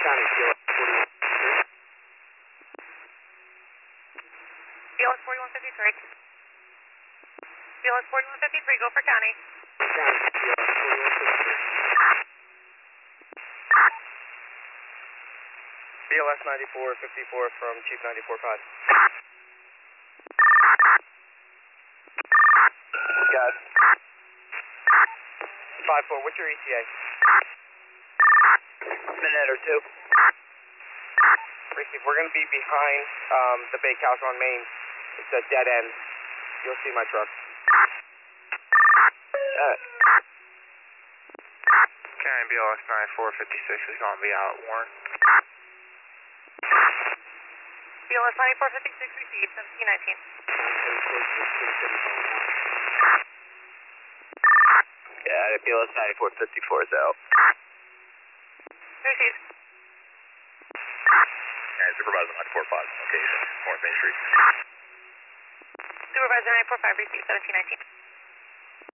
County, BLS 4153. BLS 4153, go for county. BLS 9454 from Chief 945. Got it. 5-4, what's your ETA? Minute or two. Receive, we're going to be behind the bakehouse on Main. It's a dead end. You'll see my truck. County BLS 9456 is going to be out at Warren. BLS 9456 received, 1719. Yeah, BLS 9454 is out. Received. And Supervisor 945, location, North Main Street. Supervisor 945 received, 1719.